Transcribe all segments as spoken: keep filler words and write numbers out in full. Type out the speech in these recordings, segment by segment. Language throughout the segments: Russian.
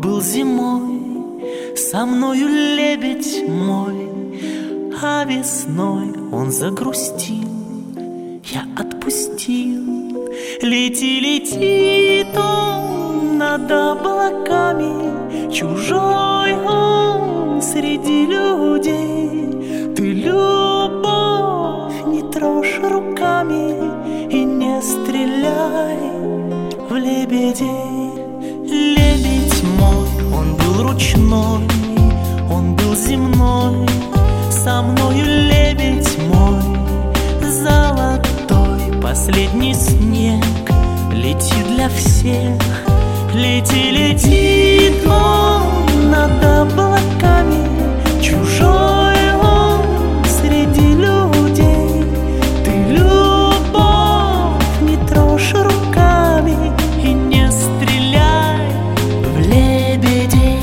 был зимой, со мною лебедь мой, а весной он загрустил, я отпустил. Лети, летит он над облаками, чужой он среди людей. Ты, любовь, не трожь руками и не стреляй в лебедей. Лебедь мой, он был ручной, он был земной, со мною лебедь мой, золотой последний снег летит для всех. Лети, летит он над облаками, чужой он среди людей. Ты, любовь, не трожь руками и не стреляй в лебедей.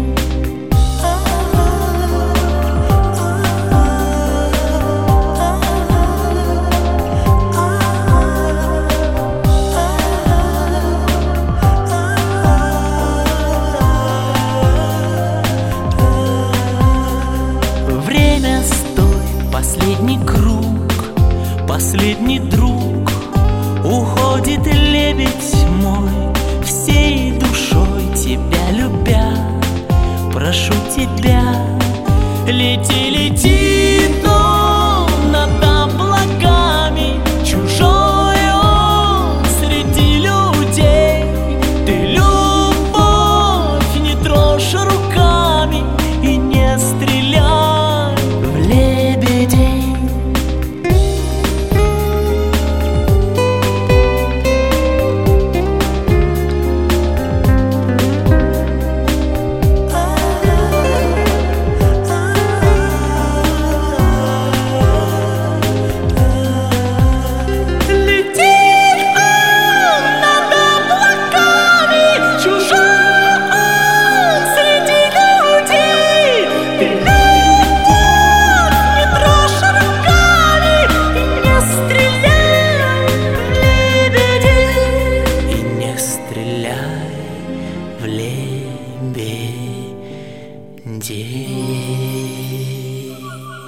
Последний круг, последний друг, уходит лебедь мой, всей душой тебя любя. Прошу тебя, лети, летит он над облаками, чужой он среди людей. Ты, любовь, не трожь руками и не стреляй в лебедей. В лебедей.